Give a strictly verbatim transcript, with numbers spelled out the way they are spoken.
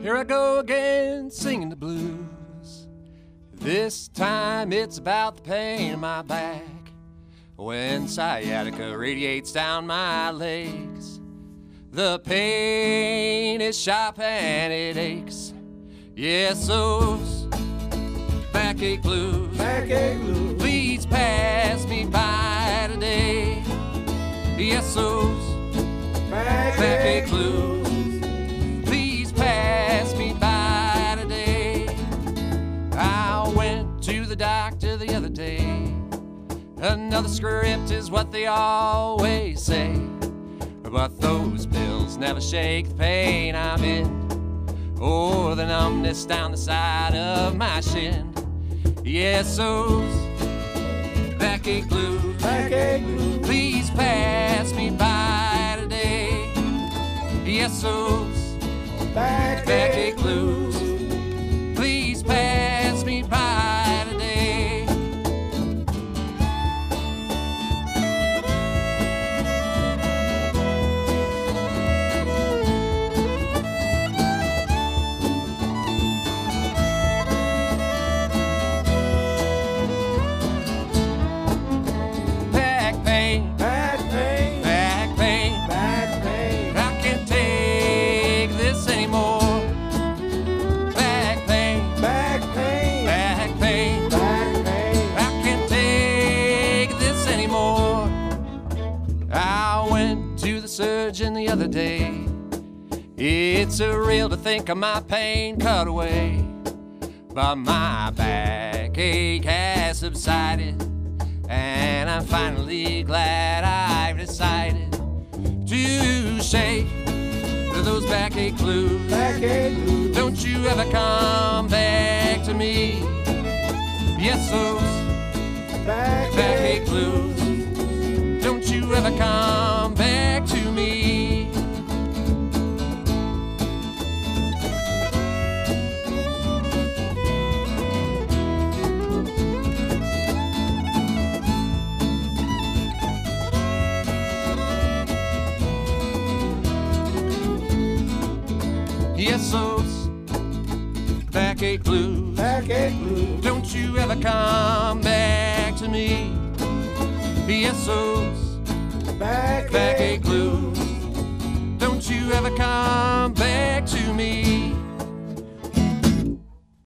Here I go again, singing the blues. This time it's about the pain in my back when sciatica radiates down my legs. The pain is sharp and it aches. Yes, those backache blues, Backache blues. please pass me by today. Yes, those Backache backache blues, please pass me by today. I went to the doctor the other day. Another script is what they always say, but those pills never shake the pain I'm in, or the numbness down the side of my shin. Yes, those backache blues, Backache blues. please pass me by today. Yes, those Backache backache blues, please pass me by today. Back pain, Back pain. back pain, Back pain. I can't take this anymore. Back pain, Back pain. back pain, Back pain. I can't take this anymore. I went to the surgeon the other day. It's surreal to think of my pain cut away, but my backache has subsided, and I'm finally glad I've decided to shake those backache blues. Backache blues. Don't you ever come back to me. Yes, those Backache backache blues. Don't you ever come back to me. Yes, those backache blues. Backache blues. Don't you ever come back to me. Yes, those Backache backache blues. Don't you ever come back to me.